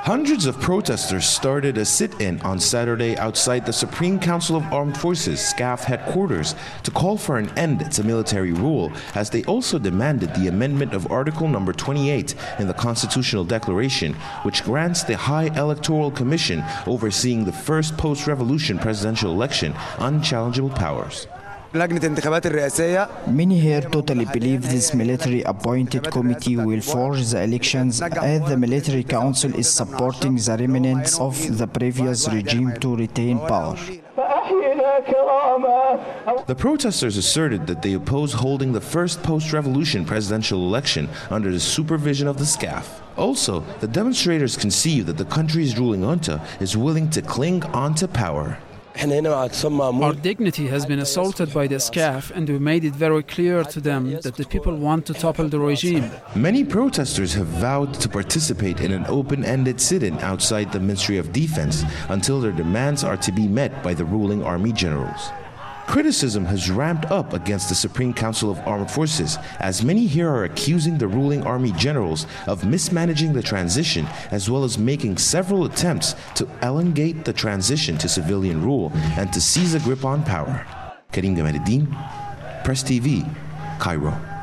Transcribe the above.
Hundreds of protesters started a sit-in on Saturday outside the Supreme Council of Armed Forces, SCAF headquarters, to call for an end to military rule, as they also demanded the amendment of Article number 28 in the Constitutional Declaration, which grants the High Electoral Commission overseeing the first post-revolution presidential election unchallengeable powers. Many here totally believe this military-appointed committee will forge the elections, as the military council is supporting the remnants of the previous regime to retain power. The protesters asserted that they oppose holding the first post-revolution presidential election under the supervision of the SCAF. Also, the demonstrators conceive that the country's ruling junta is willing to cling onto power. Our dignity has been assaulted by the SCAF, and we made it very clear to them that the people want to topple the regime. Many protesters have vowed to participate in an open-ended sit-in outside the Ministry of Defense until their demands are to be met by the ruling army generals. Criticism has ramped up against the Supreme Council of Armed Forces, as many here are accusing the ruling army generals of mismanaging the transition, as well as making several attempts to elongate the transition to civilian rule and to seize a grip on power. Karim Gamaluddin, Press TV, Cairo.